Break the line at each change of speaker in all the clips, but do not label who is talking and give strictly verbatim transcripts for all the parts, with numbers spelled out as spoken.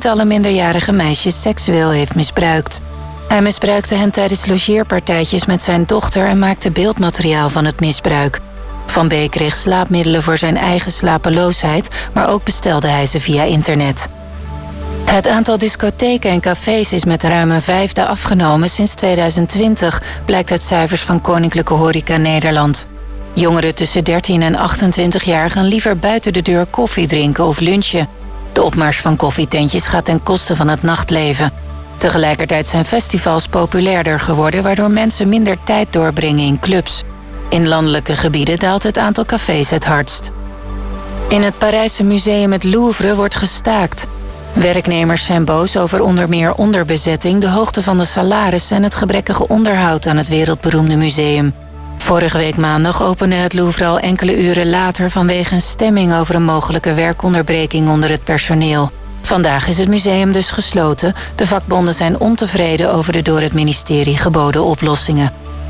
tientallen minderjarige meisjes seksueel heeft misbruikt. Hij misbruikte hen tijdens logeerpartijtjes met zijn dochter en maakte beeldmateriaal van het misbruik. Van B. kreeg slaapmiddelen voor zijn eigen slapeloosheid, maar ook bestelde hij ze via internet. Het aantal discotheken en cafés is met ruim een vijfde afgenomen sinds tweeduizend twintig, blijkt uit cijfers van Koninklijke Horeca Nederland. Jongeren tussen dertien en achtentwintig jaar gaan liever buiten de deur koffie drinken of lunchen. De opmars van koffietentjes gaat ten koste van het nachtleven. Tegelijkertijd zijn festivals populairder geworden, waardoor mensen minder tijd doorbrengen in clubs. In landelijke gebieden daalt het aantal cafés het hardst. In het Parijse museum het Louvre wordt gestaakt. Werknemers zijn boos over onder meer onderbezetting, de hoogte van de salarissen en het gebrekkige onderhoud aan het wereldberoemde museum. Vorige week maandag opende het Louvre al enkele uren later vanwege een stemming over een mogelijke werkonderbreking onder het personeel. Vandaag is het museum dus gesloten. De vakbonden zijn ontevreden over de door het ministerie geboden oplossingen.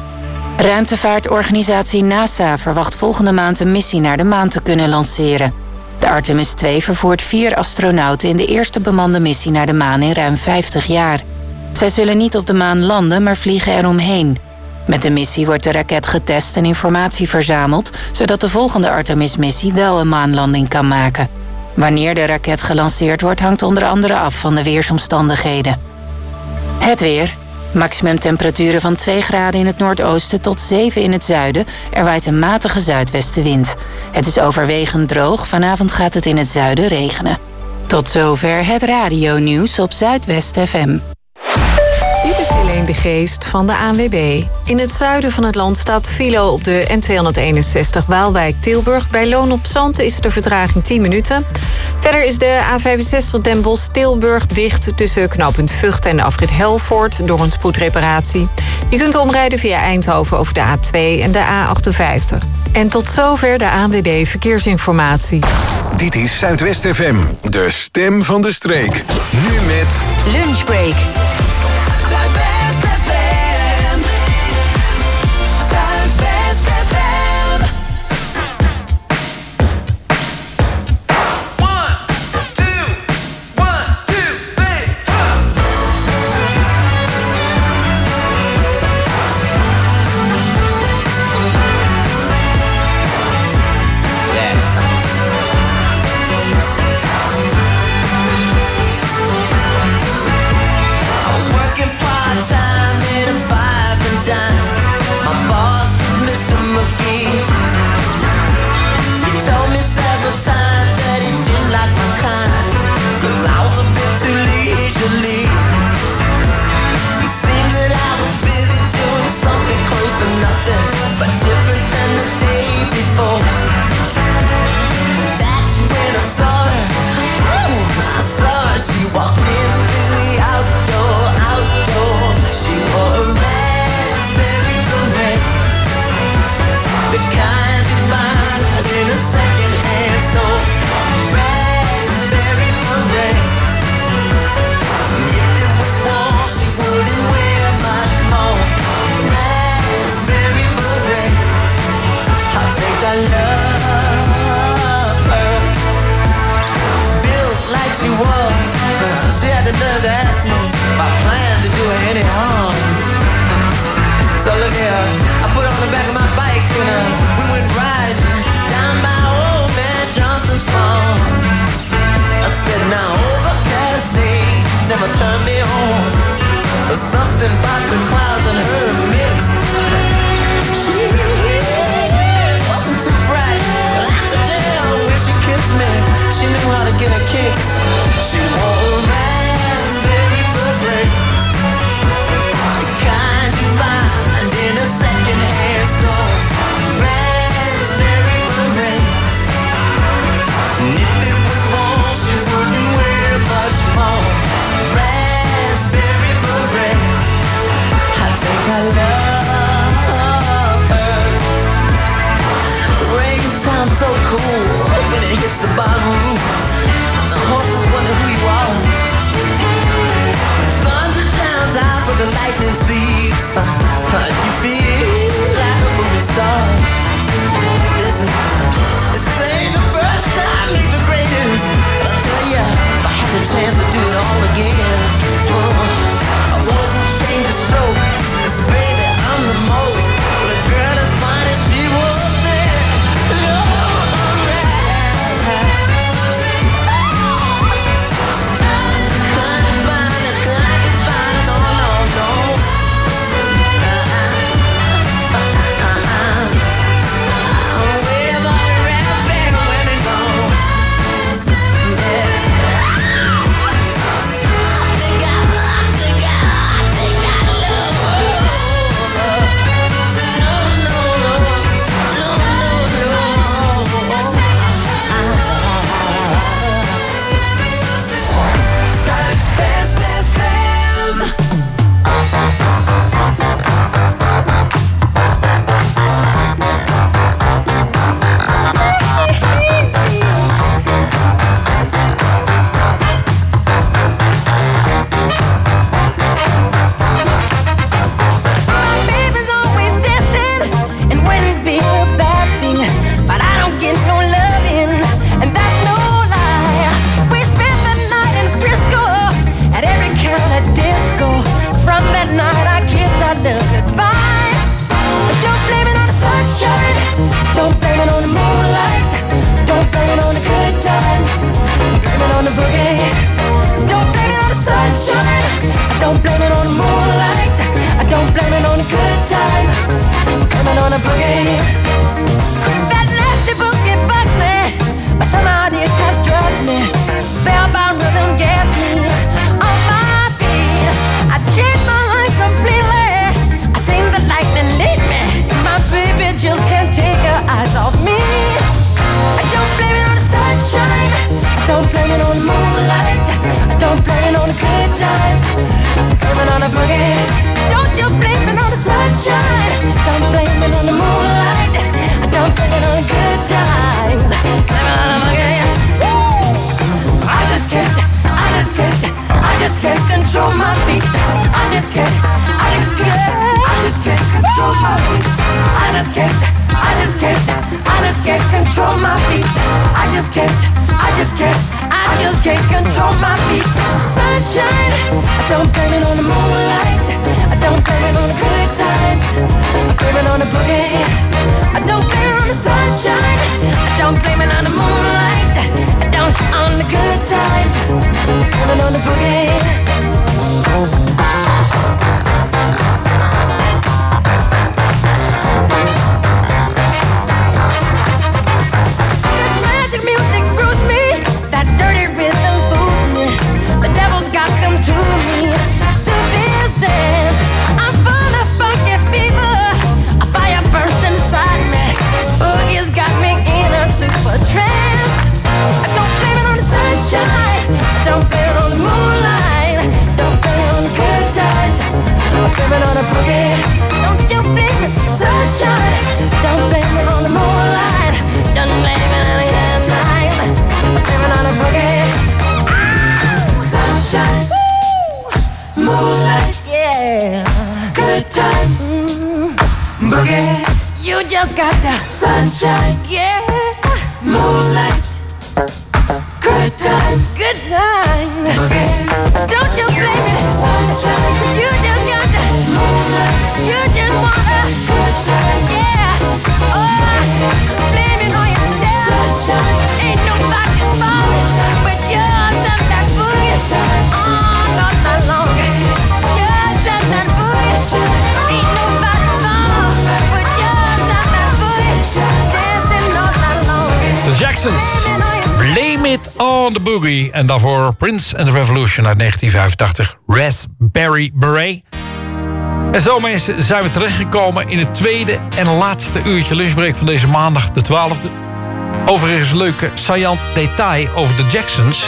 Ruimtevaartorganisatie NASA verwacht volgende maand een missie naar de maan te kunnen lanceren. De Artemis twee vervoert vier astronauten in de eerste bemande missie naar de maan in ruim vijftig jaar. Zij zullen niet op de maan landen, maar vliegen eromheen. Met de missie wordt de raket getest en informatie verzameld, zodat de volgende Artemis-missie wel een maanlanding kan maken. Wanneer de raket gelanceerd wordt, hangt onder andere af van de weersomstandigheden. Het weer. Maximumtemperaturen van twee graden in het noordoosten tot zeven in het zuiden. Er waait een matige zuidwestenwind. Het is overwegend droog. Vanavond gaat het in het zuiden regenen. Tot zover het radionieuws op Zuidwest F M.
Dit is Helene de Geest van de A N W B. In het zuiden van het land staat file op de N tweehonderdeenenzestig Waalwijk-Tilburg. Bij Loon op Zand is de vertraging tien minuten. Verder is de A vijfenzestig Den Bosch-Tilburg dicht tussen knooppunt Vught en de afrit Helvoort door een spoedreparatie. Je kunt omrijden via Eindhoven over de A twee en de A achtenvijftig. En tot zover de A N W B Verkeersinformatie.
Dit is Zuidwest F M, de stem van de streek. Nu met
Lunchbreak.
all again. I wouldn't change a soul, 'cause baby, I'm the most. But a girl as fine as she was there. Lord, couldn't find it, couldn't find it, no, no, no.
Blame It on the Boogie. En daarvoor Prince and the Revolution uit negentien vijfentachtig. Raspberry Beret. En zo mensen zijn we terechtgekomen in het tweede en laatste uurtje lunchbreak van deze maandag de twaalfde. Overigens een leuke saillant detail over de Jacksons.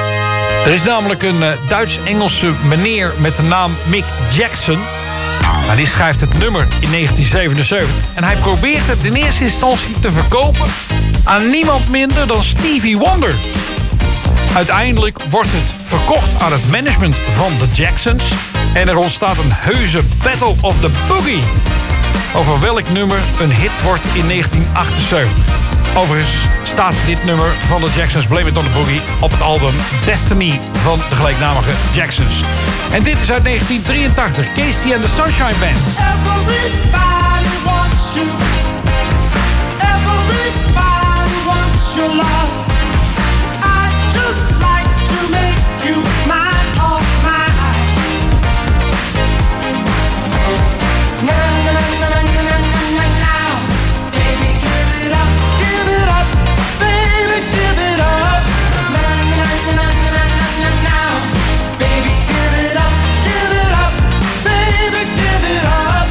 Er is namelijk een uh, Duits-Engelse meneer met de naam Mick Jackson. Nou, die schrijft het nummer in negentien zevenenzeventig. En hij probeert het in eerste instantie te verkopen aan niemand minder dan Stevie Wonder. Uiteindelijk wordt het verkocht aan het management van de Jacksons. En er ontstaat een heuse Battle of the Boogie. Over welk nummer een hit wordt in negentien achtenzeventig. Overigens staat dit nummer van de Jacksons, Blame It On The Boogie, op het album Destiny van de gelijknamige Jacksons. En dit is uit negentien drieëntachtig, Casey and the Sunshine Band.
Everybody wants you. Everybody wants your love. I just like to make you mine, all mine. Na na na na na na na now, baby, give it up, give it up, baby, give it up. Na na na na na na na now, baby, give it up, give it up, baby, give it up.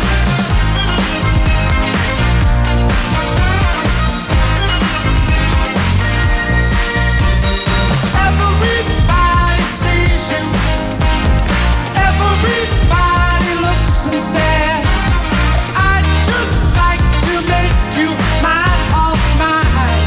Everybody sees you. Everybody looks and stares. I just like to make you mine, all mine.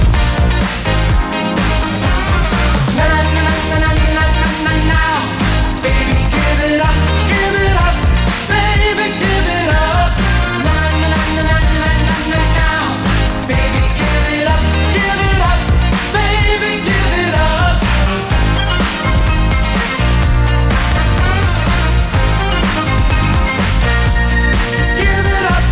Na na na na na na na now, baby, give it up, give it up, baby, give it up. Na na na na na na na na now, baby, give it up, give it up, baby, give it up. Give it up.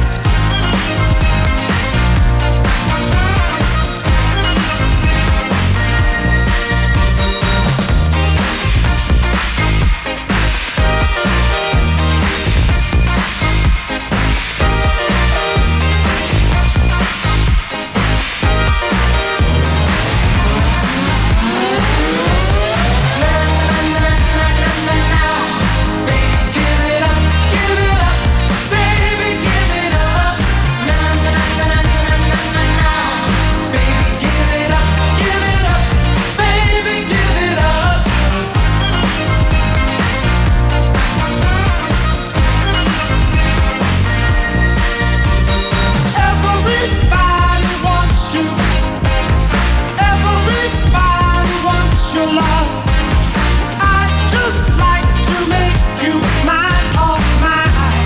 Everybody wants you. Everybody wants your love. I just like to make you mine, all mine.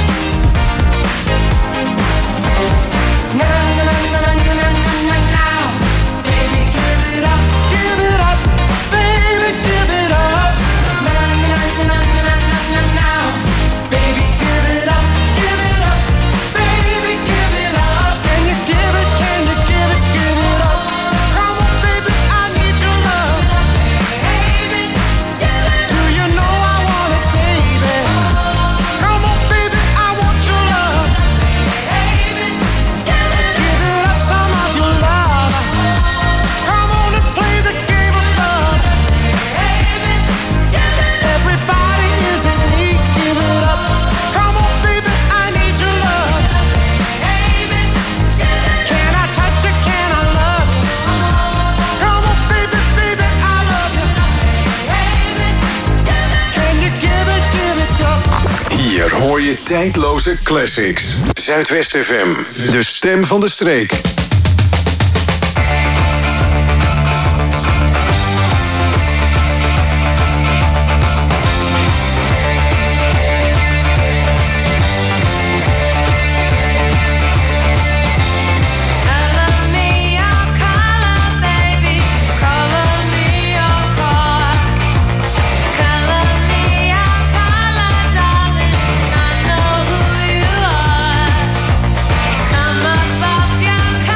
Na na na na na na na na now, baby, give it up, give it up, baby, give it up. Na na na na na na na na now, baby, give it up, give it up, baby, give it up. Can you give it? Can you give it? Give it up. Come on, baby, I need your love. Do you know I want it, baby? Come on, baby, I want your love. Give it up, some of your love. Come on and play the game of love. Everybody is in need. Give it up. Come on, baby, I need your love. Can I touch you? Can I love you? Come on, baby, baby, I love you. Can you give it, give it up?
Hier hoor je tijdloze classics. Zuidwest F M, de stem van de streek.
Color me your color, baby. Color me your color. Color me your color, darling. I know who you are. Come above your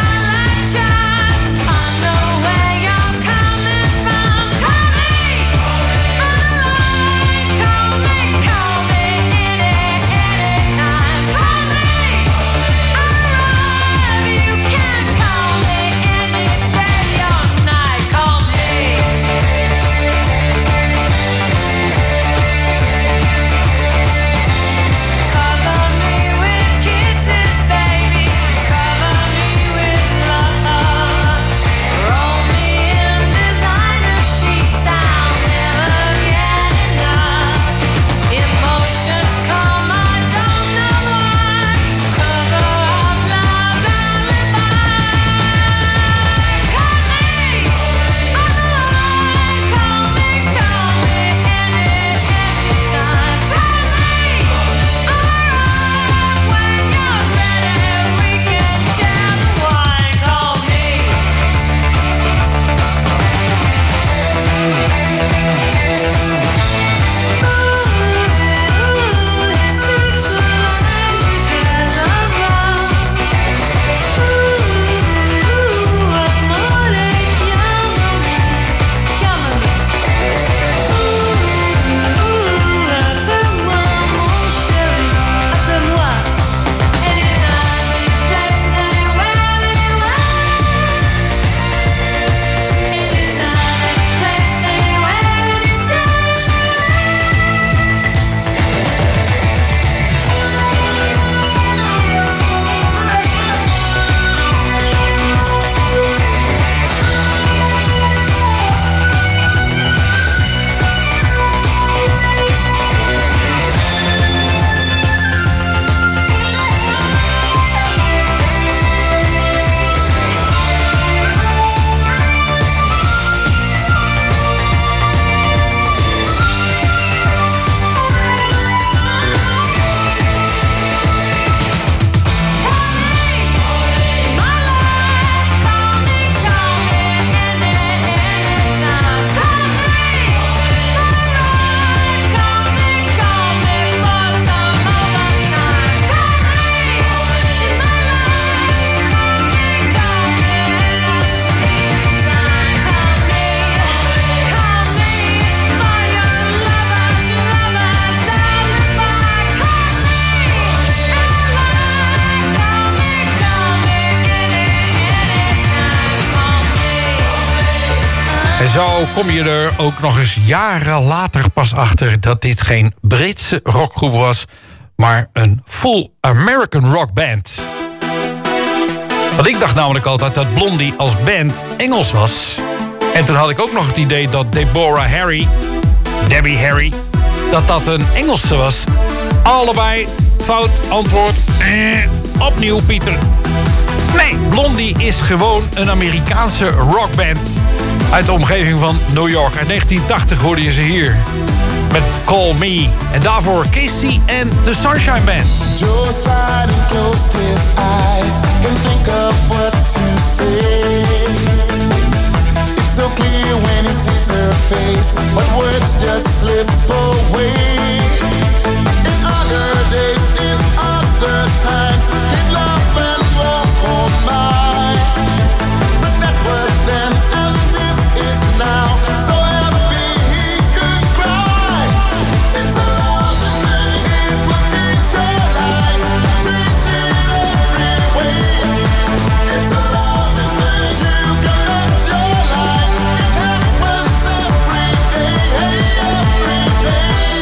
zo kom je er ook nog eens jaren later pas achter dat dit geen Britse rockgroep was, maar een full American rock band. Want ik dacht namelijk altijd dat Blondie als band Engels was. En toen had ik ook nog het idee dat Deborah Harry, Debbie Harry, dat dat een Engelse was. Allebei fout antwoord. Eh, opnieuw, Pieter. Nee, Blondie is gewoon een Amerikaanse rockband uit de omgeving van New York. Uit negentien tachtig hoorde je ze hier met Call Me. En daarvoor Casey en The Sunshine Band.
Joe sighed and closed his eyes. Can think of what to say. It's so clear when he sees her face, but words just slip away. In other days, in other times, he'd laugh and walk on by. But that was then, and this is now. So happy he could cry. It's a loving thing, it will change your life, change it every way. It's a loving thing, you can bet your life. It happens every day, every day.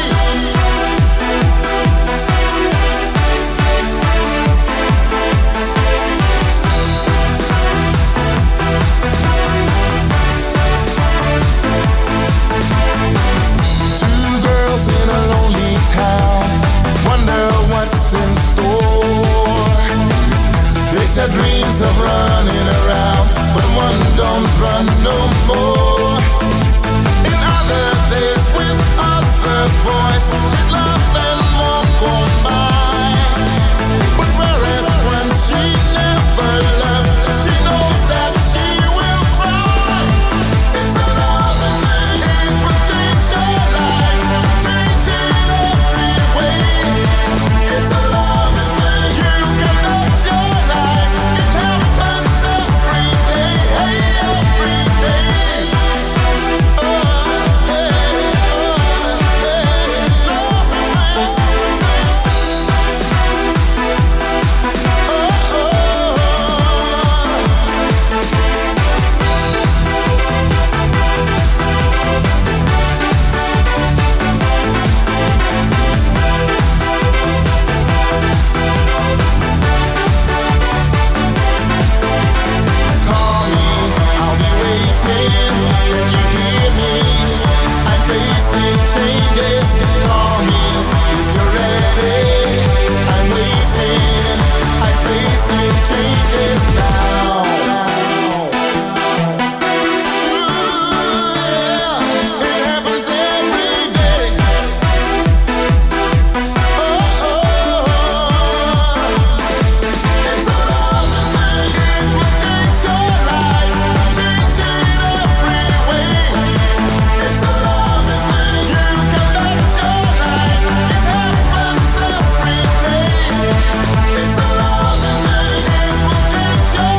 Two girls in a lonely town wonder what's in store. They share dreams of running around, but one don't run no more. In other days with other boys, she'd laugh and walk on by. But whereas when she never left, she knows that she will cry. It's a loving thing, it will change your life, change it every way. It's a loving thing, you can bet your life. It happens every day, every day. Oh, hey, oh, hey, loving thing. Oh, oh. Call me, I'll be waiting. Can you hear me? I'm facing changes. Call me if you're ready. I'm waiting. I'm facing changes now. Ooh, yeah, it happens every day. Oh, oh, it's a loving thing, it will change your life, change it every way. It's a loving thing, you can bet your life, it happens every day. It's a loving thing, it will change your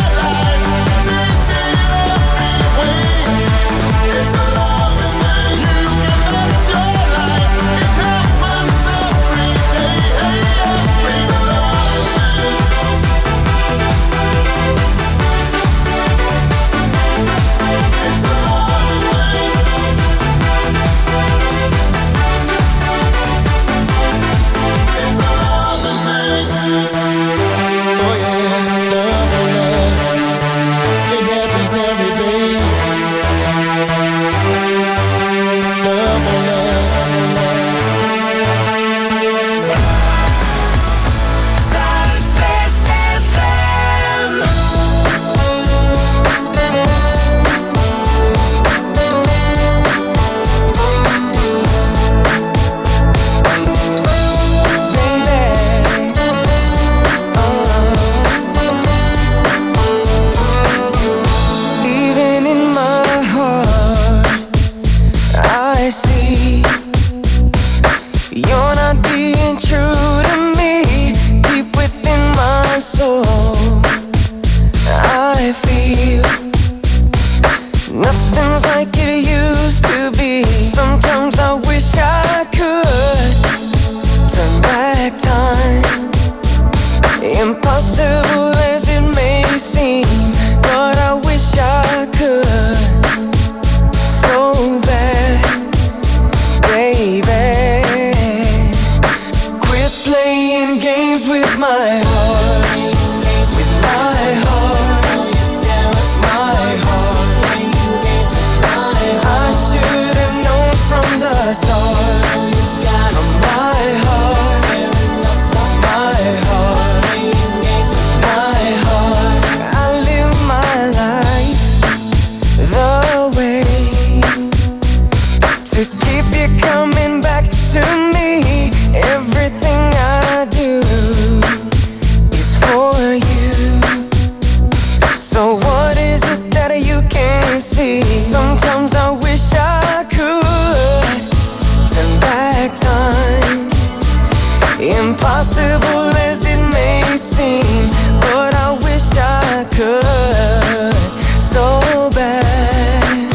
to me. Everything I do is for you. So what is it that you can't see? Sometimes I wish I could turn back time. Impossible as it may seem, but I wish I could so bad.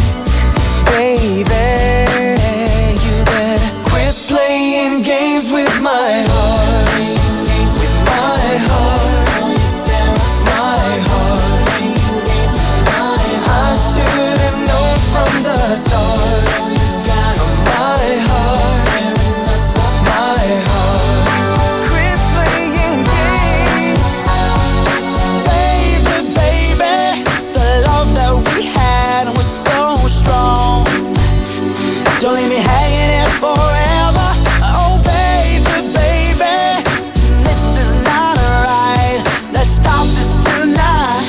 Baby, you better quit playing games with my heart. With my heart. My heart. I should have known from the start. From my heart. My heart. Quit playing games. Baby, baby, the love that we had was so strong. Don't leave me hanging here forever. Oh baby, baby, this is not right. Let's stop this tonight.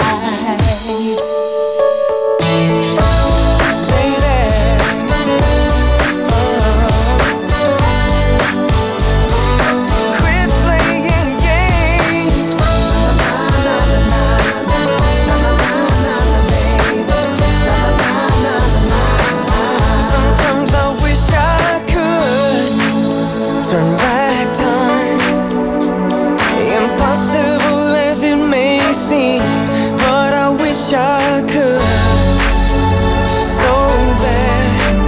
Baby, quit playing games. Na na na na na na na na baby. Na na na na na. Sometimes I wish I could turn back time. Impossible as it may seem, but I wish I could so bad.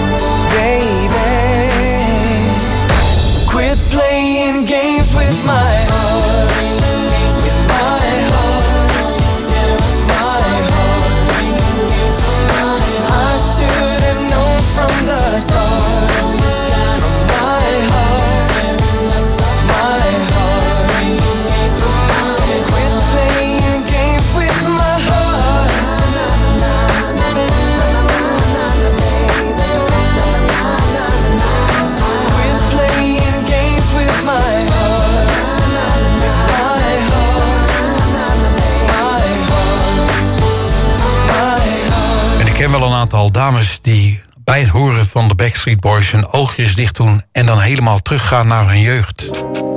Baby, quit playing games with my heart. With my heart. My heart. I should have known from the start. From my heart. My heart. Quit playing games with my heart. Na na na na na na na baby. Na na na na na. Quit playing games with my heart. Na na na. My heart. Na na na. My heart. My heart.
En ik ken wel een aantal dames die bij het horen van de Backstreet Boys hun oogjes dicht doen en dan helemaal teruggaan naar hun jeugd.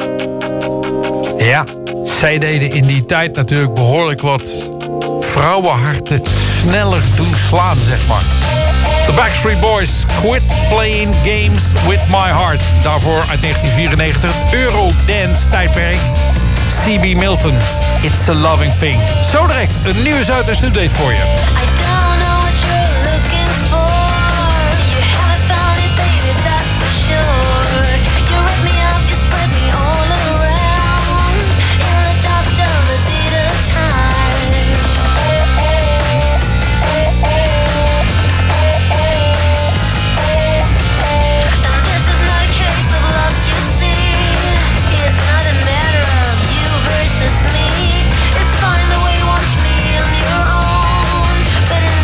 Ja, zij deden in die tijd natuurlijk behoorlijk wat vrouwenharten sneller doen slaan, zeg maar. The Backstreet Boys, Quit Playing Games With My Heart. Daarvoor uit negentien vierennegentig, het Eurodance tijdperk. C B Milton, It's a Loving Thing. Zo direct een nieuwe Zuidwest update voor je.
I don't know what you're looking for. You haven't found it, baby, that's for sure. You rip me up, you spread me all around in the dust of a bitter time. And this is not a case of lost, you see. It's not a matter of you versus me. It's fine the way you watch me on your own, but in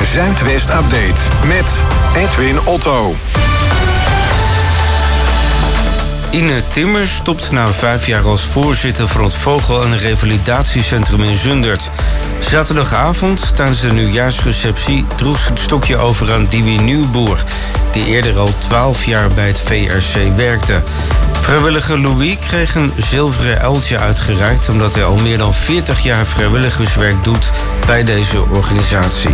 Zuidwest Update met Edwin Otto.
Ine Timmer stopt na vijf jaar als voorzitter van het Vogel- en Revalidatiecentrum in Zundert. Zaterdagavond, tijdens de nieuwjaarsreceptie, droeg ze het stokje over aan Diwi Nieuwboer, die eerder al twaalf jaar bij het V R C werkte. Vrijwilliger Louis kreeg een zilveren uiltje uitgereikt omdat hij al meer dan veertig jaar vrijwilligerswerk doet bij deze organisatie.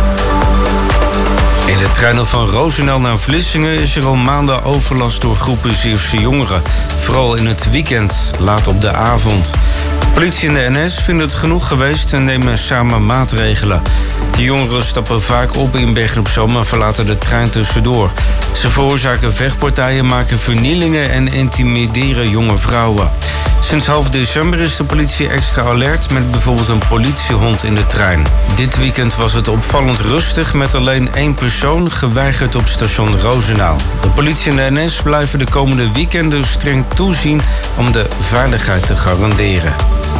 In de treinen van Roosendaal naar Vlissingen is er al maanden overlast door groepen Zeeuwse jongeren. Vooral in het weekend, laat op de avond. Politie en de N S vinden het genoeg geweest en nemen samen maatregelen. De jongeren stappen vaak op in Bergen-op-Zoom en verlaten de trein tussendoor. Ze veroorzaken vechtpartijen, maken vernielingen en intimideren jonge vrouwen. Sinds half december is de politie extra alert met bijvoorbeeld een politiehond in de trein. Dit weekend was het opvallend rustig met alleen één persoon geweigerd op station Roosendaal. De politie en de N S blijven de komende weekenden streng toezien om de veiligheid te garanderen.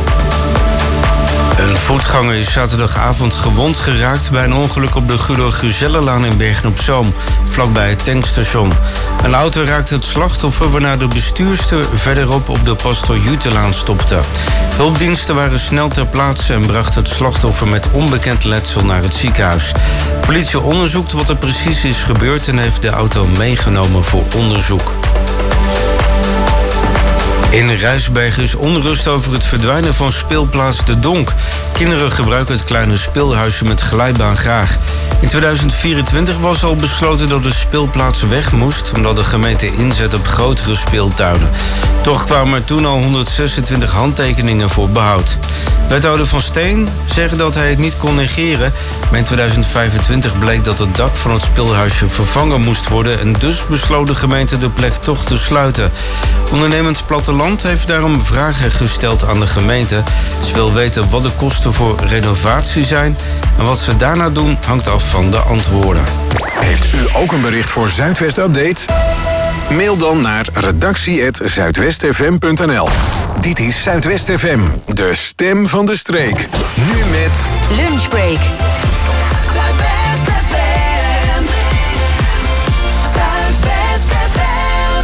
Een voetganger is zaterdagavond gewond geraakt bij een ongeluk op de Guido Gezellenlaan in Bergen-op-Zoom, vlakbij het tankstation. Een auto raakte het slachtoffer waarna de bestuurster verderop op de Pastor Jutelaan stopte. Hulpdiensten waren snel ter plaatse en brachten het slachtoffer met onbekend letsel naar het ziekenhuis. De politie onderzoekt wat er precies is gebeurd en heeft de auto meegenomen voor onderzoek. In Rijsberg is onrust over het verdwijnen van speelplaats De Donk. Kinderen gebruiken het kleine speelhuisje met glijbaan graag. In tweeduizend vierentwintig was al besloten dat de speelplaats weg moest, omdat de gemeente inzet op grotere speeltuinen. Toch kwamen er toen al honderdzesentwintig handtekeningen voor behoud. Wethouder Van Steen zegt dat hij het niet kon negeren, maar in tweeduizend vijfentwintig bleek dat het dak van het speelhuisje vervangen moest worden en dus besloot de gemeente de plek toch te sluiten. Ondernemend Platteland heeft daarom vragen gesteld aan de gemeente. Ze wil weten wat de kosten voor renovatie zijn en wat ze daarna doen hangt af van de antwoorden.
Heeft u ook een bericht voor Zuidwest Update? Mail dan naar redactie apenstaartje zuidwestfm punt n l. Dit is Zuidwest F M, de stem van de streek. Nu met
Lunchbreak.
Zuidwest F M. Zuidwest F M.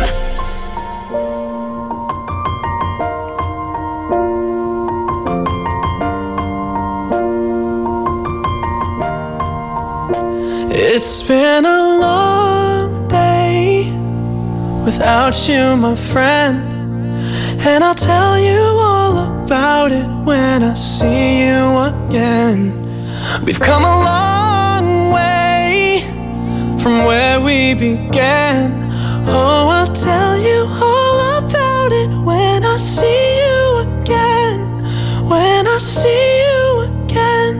It's been a long day without you, my friend, and I'll tell you all about it when I see you again. We've come a long way from where we began. Oh, I'll tell you all about it when I see you again. When I see you again.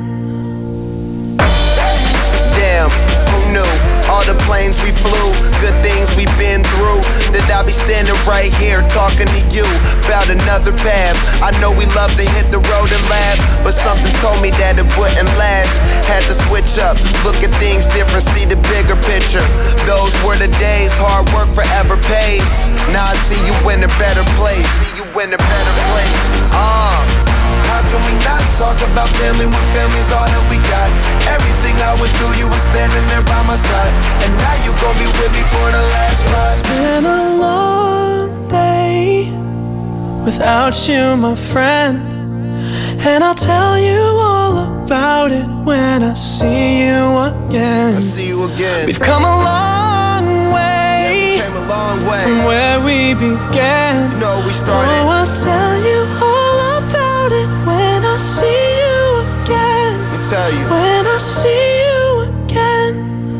Damn, who knew? All the planes we flew, good things we've been through. That I'll be standing right here talking to you about another path. I know we love to hit the road and laugh, but something told me that it wouldn't last. Had to switch up, look at things different, see the bigger picture. Those were the days, hard work forever pays. Now I see you in a better place. See you in a better place. Ah. Uh. How can we not talk about family when family's all that we got? Everything I went through, you were standing there by my side, and now you gon' be with me for the last ride.
It's been a long day without you, my friend, and I'll tell you all about it when I see you again.
I see you again.
We've come a long way,
yeah, we came a long way
from where we began.
You know we started.
Oh, I'll tell you all about it when I see you again.
Let me tell you.
When I see you again.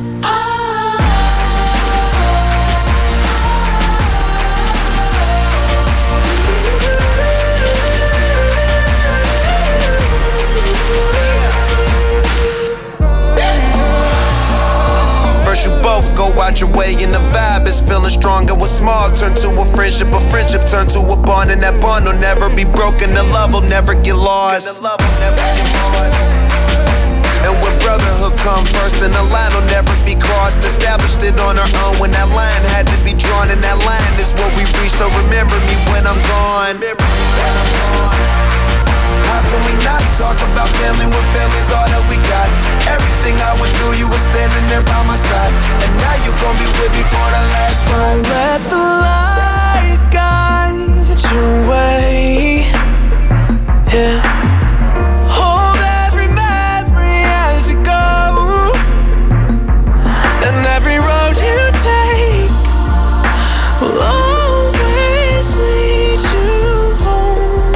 First you both go out your way and the vibe is feeling strong, and what's small turn to a friendship, a friendship turn to a bond, and that bond will never be broken, the love will never get lost. And when brotherhood come first, then the line will never be crossed. Established it on our own when that line had to be drawn, and that line is what we reach, so remember me when I'm gone. How can we not talk about family when family's all that we got? Everything I went through,
will always lead you home.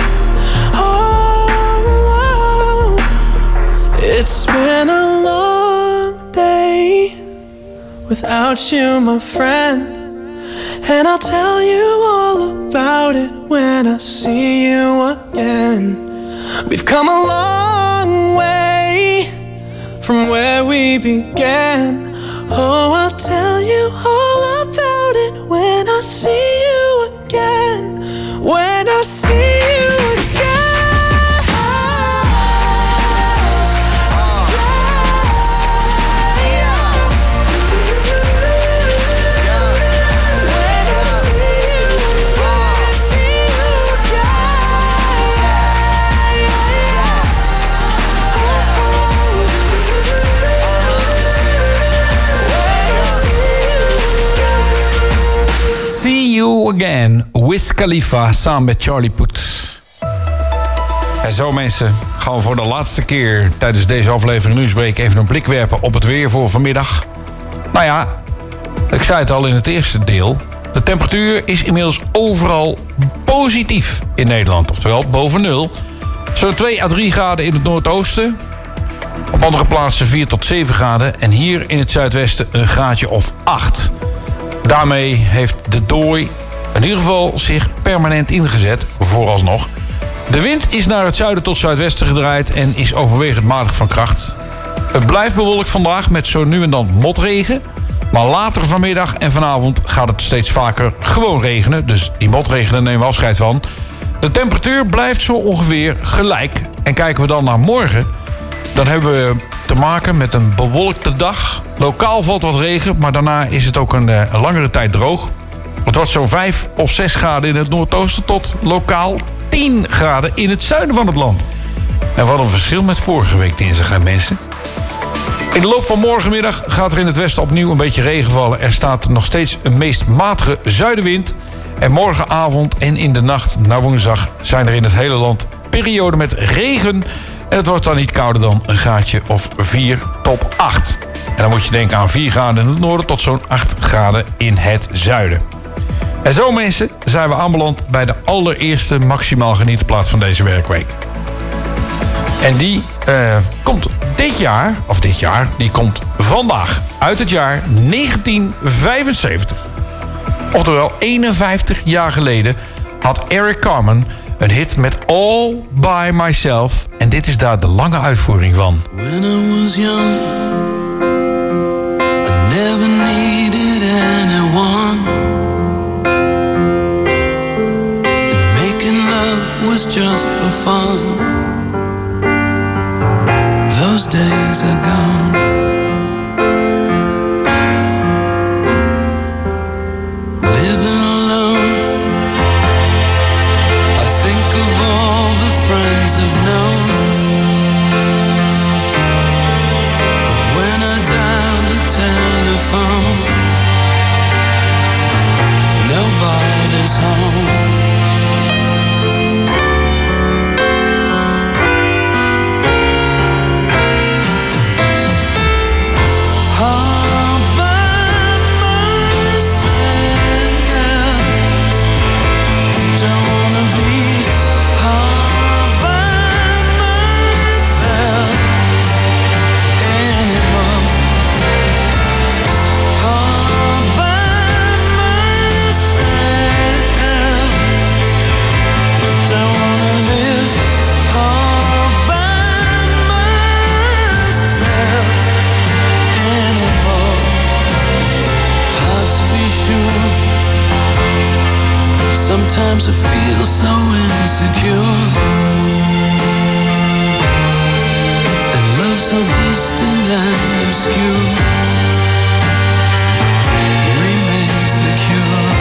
Oh, it's been a long day without you, my friend, and I'll tell you all about it when I see you again. We've come a long way from where we began. Oh, I'll tell you all about it when I see you again. When I see you again.
See You Again, Wiz Khalifa samen met Charlie Puth. En zo mensen, gaan we voor de laatste keer tijdens deze aflevering Nieuwsbreak even een blik werpen op het weer voor vanmiddag. Nou ja, ik zei het al in het eerste deel. De temperatuur is inmiddels overal positief in Nederland. Oftewel boven nul. Zo'n twee à drie graden in het noordoosten. Op andere plaatsen vier tot zeven graden. En hier in het zuidwesten een graadje of acht. Daarmee heeft de dooi in ieder geval zich permanent ingezet, vooralsnog. De wind is naar het zuiden tot zuidwesten gedraaid en is overwegend matig van kracht. Het blijft bewolkt vandaag met zo nu en dan motregen. Maar later vanmiddag en vanavond gaat het steeds vaker gewoon regenen. Dus die motregen, daar nemen we afscheid van. De temperatuur blijft zo ongeveer gelijk. En kijken we dan naar morgen, dan hebben we te maken met een bewolkte dag. Lokaal valt wat regen, maar daarna is het ook een, een langere tijd droog. Het wordt zo'n vijf of zes graden in het noordoosten tot lokaal tien graden in het zuiden van het land. En wat een verschil met vorige week dinsdag, hè, mensen. In de loop van morgenmiddag gaat er in het westen opnieuw een beetje regen vallen. Er staat nog steeds een meest matige zuidenwind. En morgenavond en in de nacht naar woensdag zijn er in het hele land perioden met regen. En het wordt dan niet kouder dan een graadje of vier tot acht. En dan moet je denken aan vier graden in het noorden tot zo'n acht graden in het zuiden. En zo mensen zijn we aanbeland bij de allereerste maximaal genietenplaats van deze werkweek. En die uh, komt dit jaar, of dit jaar, die komt vandaag uit het jaar negentien vijfenzeventig. Oftewel eenenvijftig jaar geleden had Eric Carmen een hit met All By Myself. En dit is daar de lange uitvoering van.
When I was young, I never needed anyone. And making love was just for fun. Those days are gone. Living alone, I think of all the friends I've known. But when I dial the telephone, nobody's home. Sometimes I feel so insecure, and love so distant and obscure remains the cure.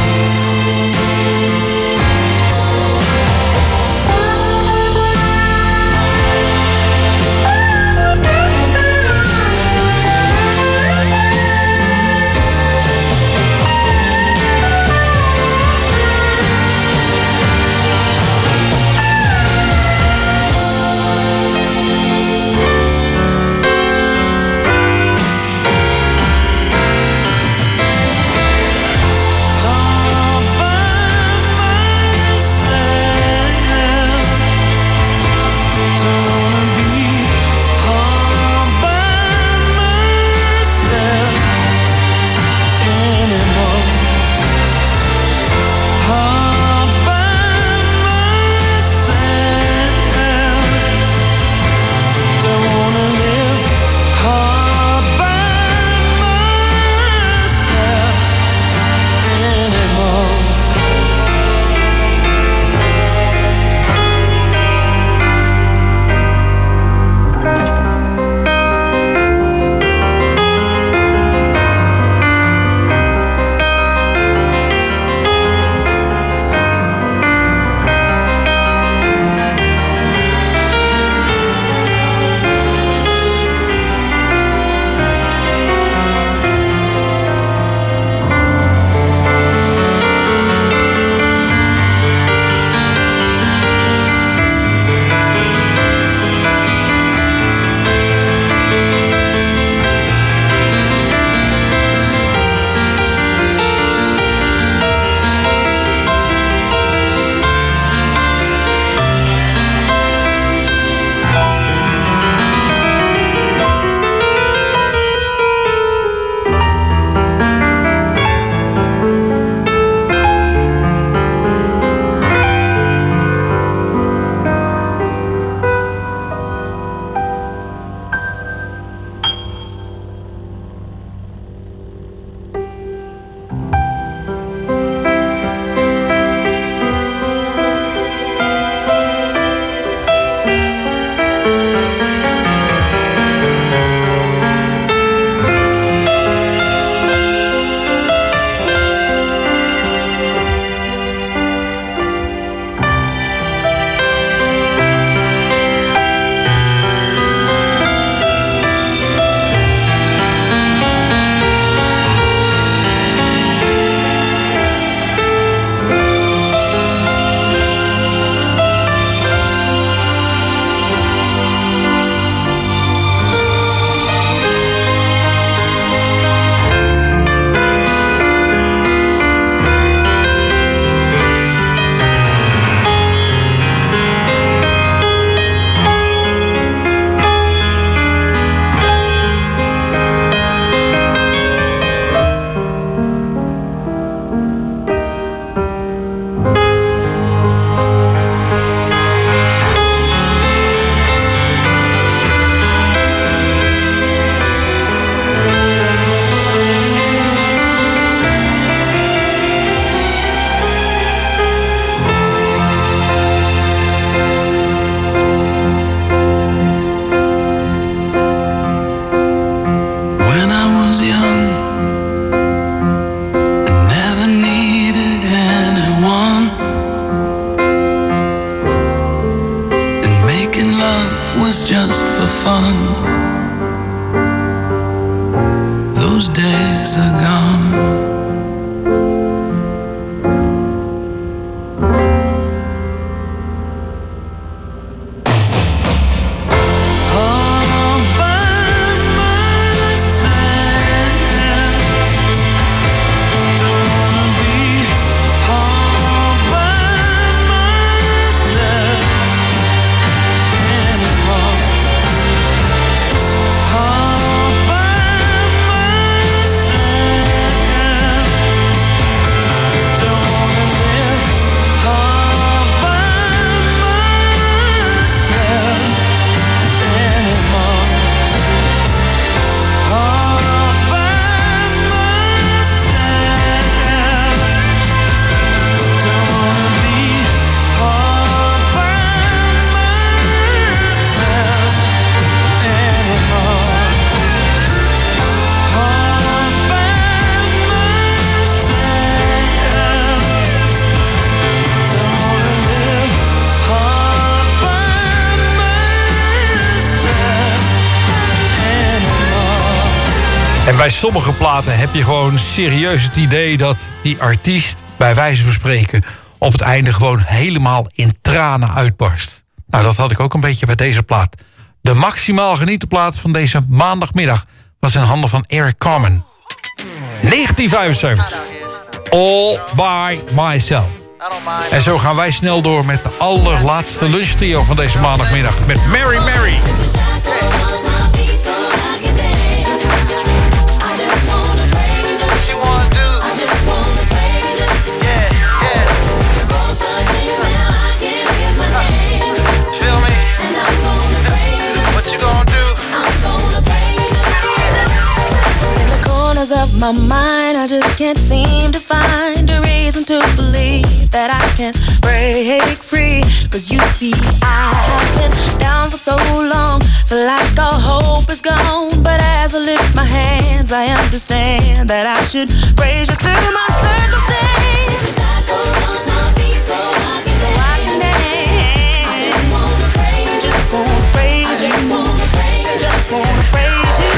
bij sommige platen heb je gewoon serieus het idee dat die artiest, bij wijze van spreken, op het einde gewoon helemaal in tranen uitbarst. Nou, dat had ik ook een beetje bij deze plaat. De maximaal genieten plaat van deze maandagmiddag was in handen van Eric Carmen. negentien vijfenzeventig. All by myself. En zo gaan wij snel door met de allerlaatste lunchtrio van deze maandagmiddag. Met Mary Mary.
Of my mind, I just can't seem to find a reason to believe that I can break free. Cause you see, I have been down for so long, feel like all hope is gone. But as I lift my hands, I understand that I should praise you through my circumstance. Wish I could on my feet so I can dance. I can dance. I just wanna praise you. Just wanna praise you. Just wanna praise you. Just wanna praise you.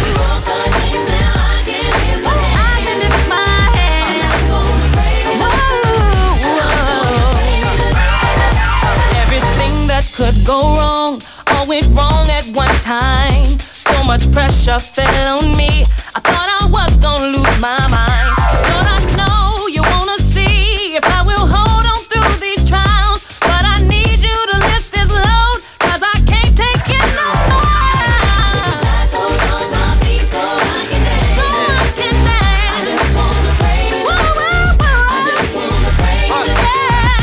Could go wrong, all went wrong at one time. So much pressure fell on me. I thought I was gonna lose my mind. But I know you wanna see if I will hold on through these trials. But I need you to lift this load, cause I can't take it no more. Shackles on my feet so I can dance. So I can dance. I just wanna praise you. Woo, woo, woo. I just wanna praise you. Yeah.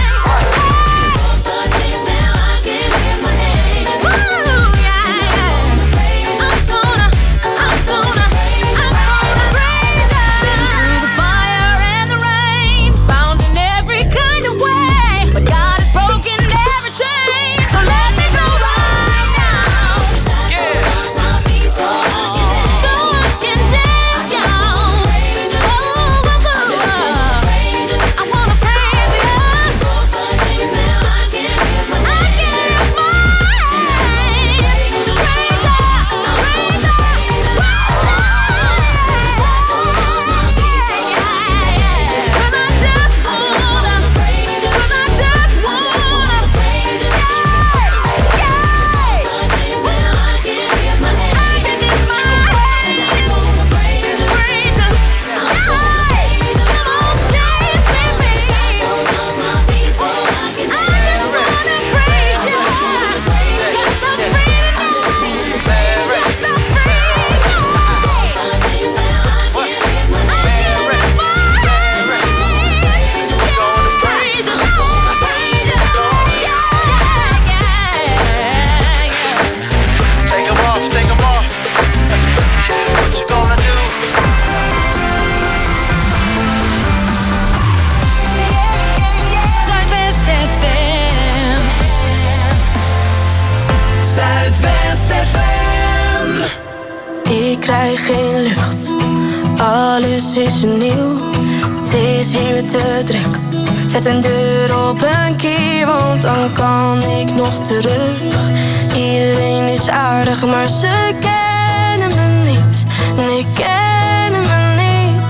Ik krijg geen lucht, alles is nieuw. Het is hier te druk, zet een deur op een kier, want dan kan ik nog terug. Iedereen is aardig, maar ze kennen me niet. Nee, kennen me niet.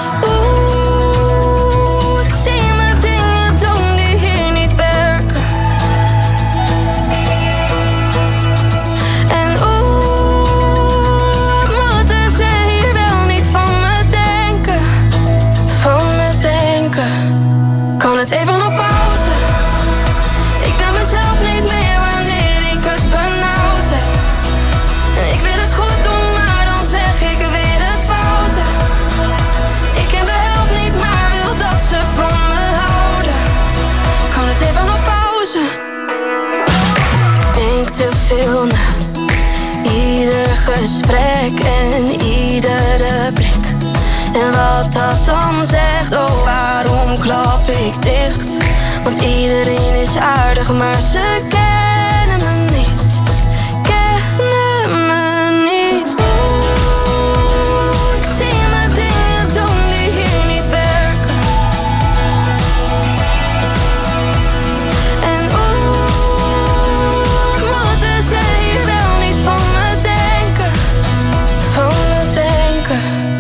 Oeh, ik zie me dingen doen die hier niet werken. En oeh, moeten ze hier wel niet van me denken. Van me denken. Kan het even op pauze? Ik ben mezelf niet meer wanneer ik het benauwd heb. Ik wil het goed doen, maar dan zeg ik weer het foute. Ik ken de helft niet, maar wil dat ze van me houden. Kan het even op pauze? Ik denk te veel na. Ieder gesprek en iedere blik. En wat dat dan zegt, oh waarom klap ik dicht? Want iedereen is aardig, maar ze kennen me niet. Kennen me niet. Oeh, ik zie me dingen doen die hier niet werken. En oeh, moeten ze hier wel niet van me denken. Van me denken.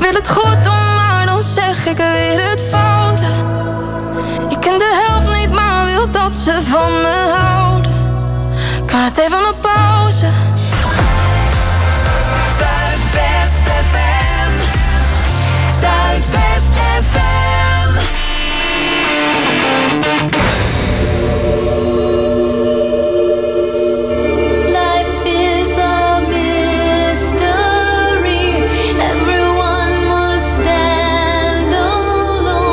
wil het goed doen, maar dan zeg ik weer het foute. Ik ken de helft niet, maar wil dat ze van me houden. Kan het even op pauze?
Zuidwest F M. Zuidwest F M.
Life is a mystery. Everyone must stand alone.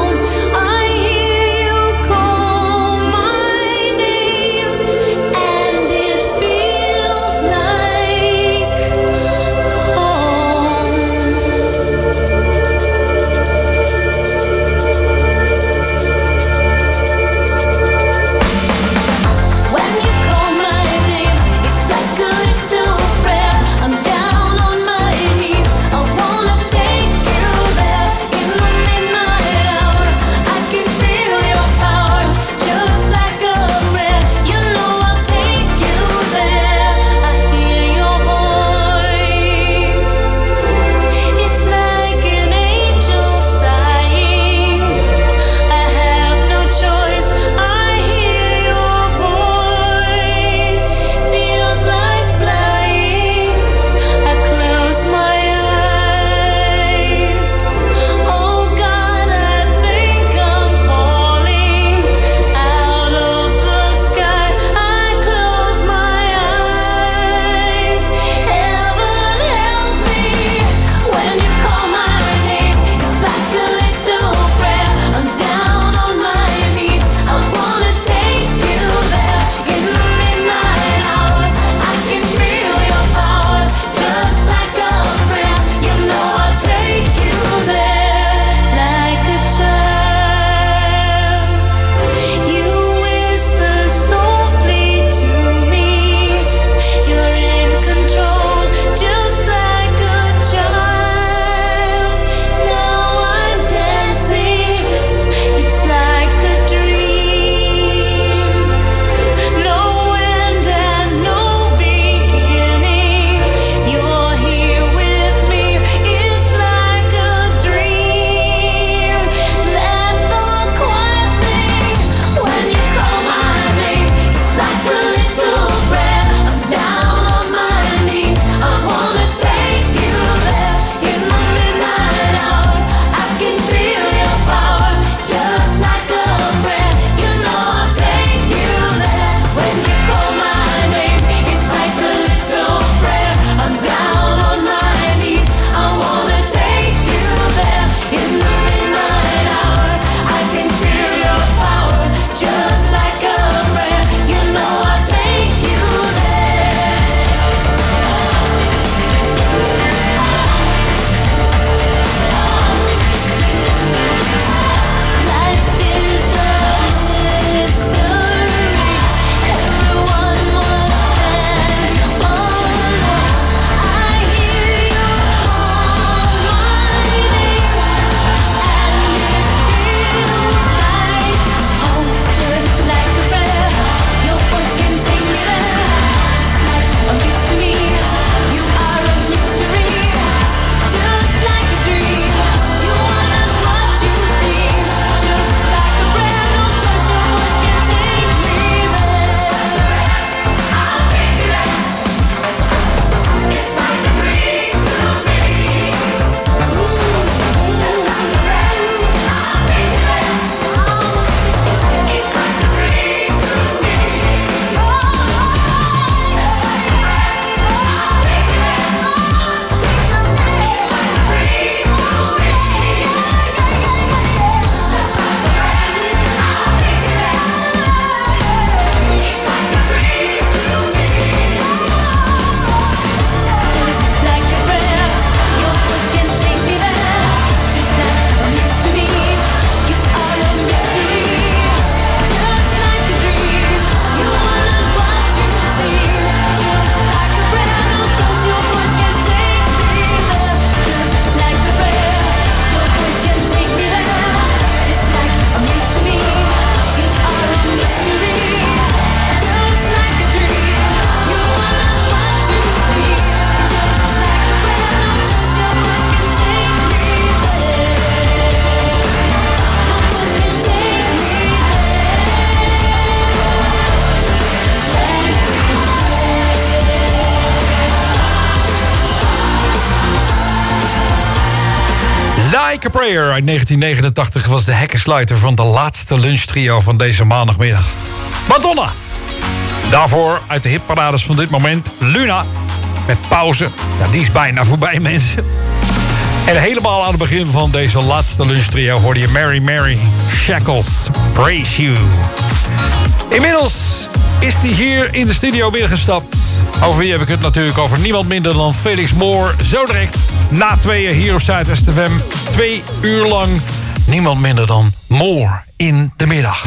Like a Prayer uit negentien negenentachtig was de hekkensluiter van de laatste lunchtrio van deze maandagmiddag. Madonna. Daarvoor uit de hitparades van dit moment Luna met Pauze. Ja, die is bijna voorbij, mensen. En helemaal aan het begin van deze laatste lunchtrio hoorde je Mary Mary Shackles, Praise You. Inmiddels is hij hier in de studio binnengestapt. Over wie heb ik het natuurlijk over niemand minder dan Felix Moore. Zo direct na tweeën hier op Zuidwest F M. Twee uur lang niemand minder dan Moore in de middag.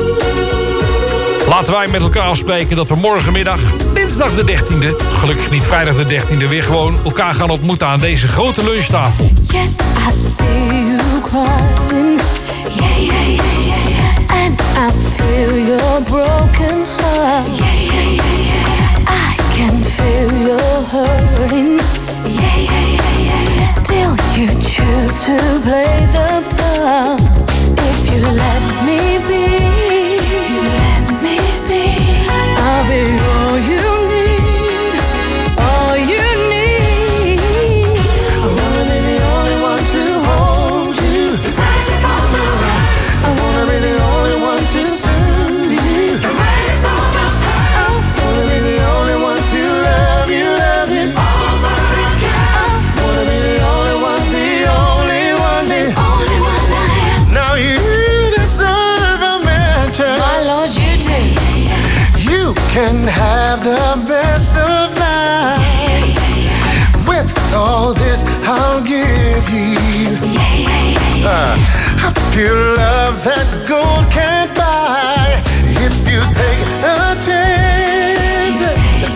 Laten wij met elkaar afspreken dat we morgenmiddag, dinsdag de dertiende... gelukkig niet vrijdag de dertiende, weer gewoon elkaar gaan ontmoeten aan deze grote lunchtafel.
Yes, I see you crying. Yeah, yeah, yeah, yeah, yeah. And I feel your broken heart. Yeah, yeah, yeah, yeah, yeah. I can feel your hurting. Yeah, yeah, yeah, yeah, yeah. Still you choose to play the part. If you let me be, you let me be, I'll be all you need, all you need. I wanna be the only one to hold you, touch you from the right. I wanna be the only one to soothe you, erase all the pain. I wanna be the only one to love you, love you over again. I wanna be the only one, the only one, the only one I am.
Now you deserve a mansion.
My Lord, you do.
You can have the best of life. With all this I'll give you. Uh, a pure love that gold can't buy. If you take a chance,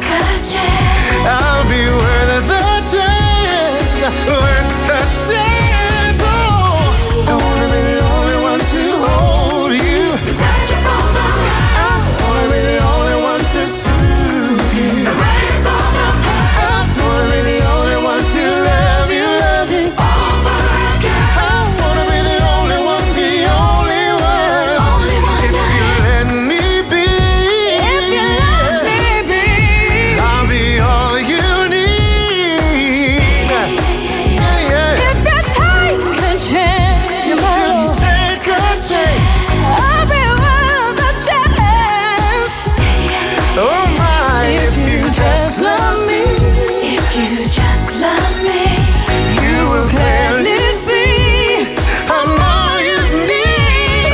I'll be worth the chance, worth the chance. Oh, I wanna be the only one to hold you, touch you from the right. I wanna be the only one to soothe you, erase all the pain. I wanna be the only one to love you, love you over again. I wanna be the only one, the only one, only one. If you let me be, if you let me be, I'll be all you need. Yeah, yeah, yeah.
If you take a chance,
If you take a chance,
I'll be worth the chance.
oh my, if you just
love me, if you just love me,
you will clearly see. I know you need.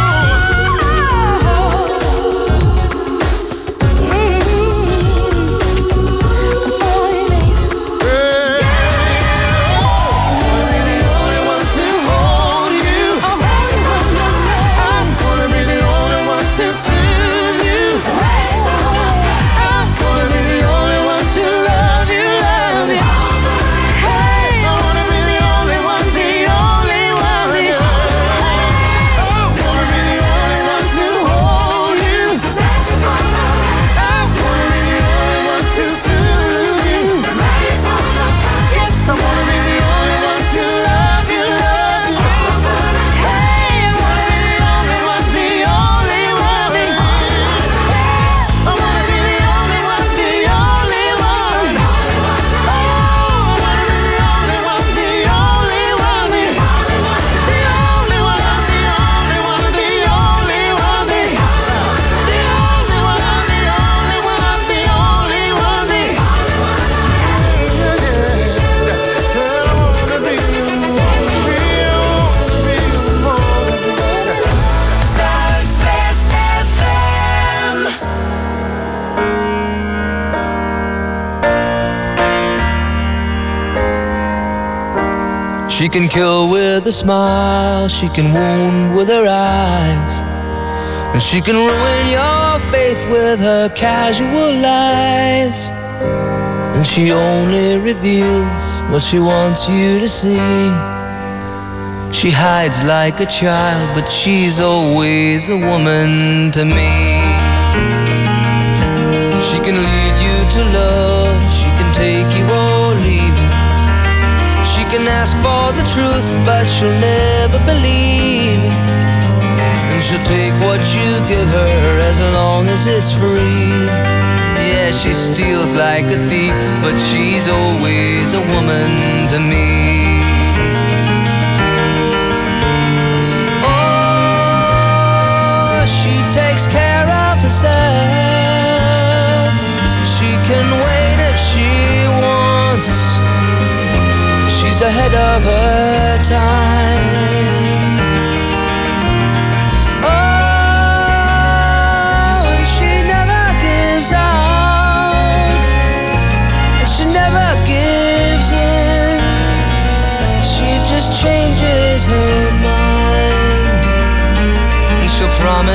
She can kill with a smile, she can wound with her eyes, and she can ruin your faith with her casual lies. And she only reveals what she wants you to see. She hides like a child, but she's always a woman to me. She can lead you to love, she can take you or leave you. She can ask for the truth, but she'll never believe. And she'll take what you give her as long as it's free. Yeah, she steals like a thief, but she's always a woman to me. takes care of herself. She can wait if she wants. She's ahead of her time. Oh, and she never gives out, and she never gives in. She just changes her mind, and she'll promise